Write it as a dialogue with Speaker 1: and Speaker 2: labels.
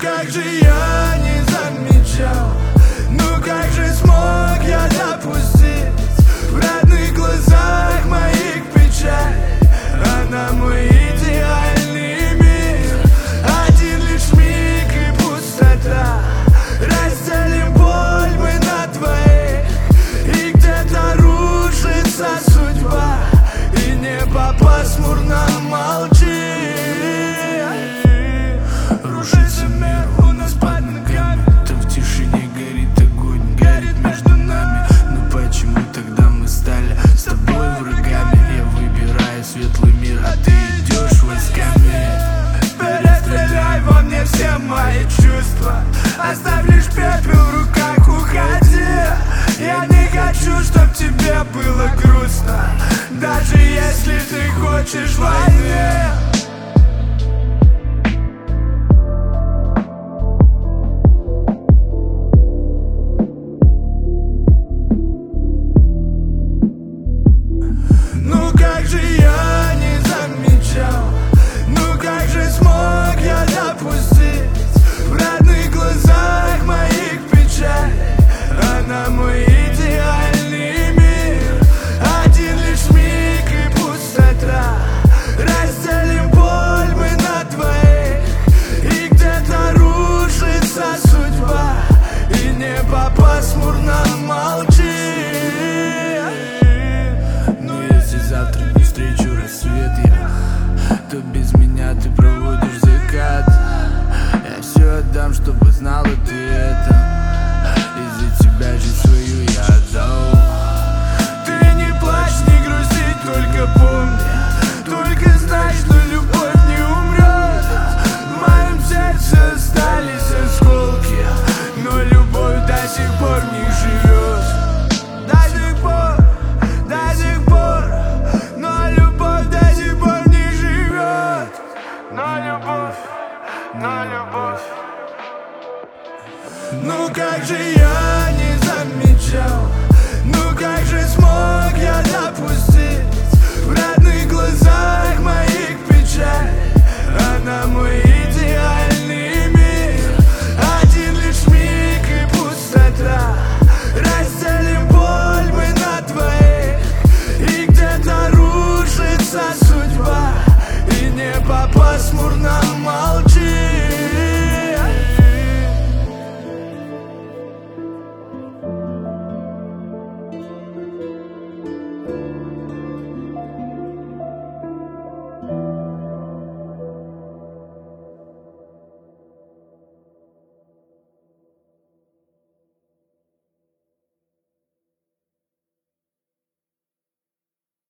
Speaker 1: как же я не замечал, ну как же смог я допустить в родных глазах моих печаль? Она мой идеальный мир, один лишь миг и пустота. Разделим боль мы на двоих, и где-то рушится судьба, и небо пасмурно молчит. Рушится мир у нас под ногами, то в тишине горит огонь, горит между нами. Но почему тогда мы стали с тобой врагами? Я выбираю светлый мир, а ты идешь войсками. Перестреляй во мне все мои чувства, оставь лишь пепел в руках, уходи. Я не хочу, чтоб тебе было грустно, даже если ты хочешь войны. Ну как же я не замечал, ну как же смог я допустить в родных глазах моих печаль? Она мой идеальный мир, один лишь миг и пустота. Разделим боль мы на двоих, и где-то рушится судьба, и небо пасмурно молчит. Но если завтра не встречу рассвет я, то без меня ты проводишь закат. Я все отдам, чтобы знала ты это, из-за тебя жизнь свою я отдал. Ты не плачь, не грусти, только помни, только знай, что любовь не умрет. В моем сердце остались осколки, но любовь до сих пор в них живет. До сих пор, но любовь до сих пор в них живет. Но любовь. Ну как же я не замечал, ну как же смог я допустить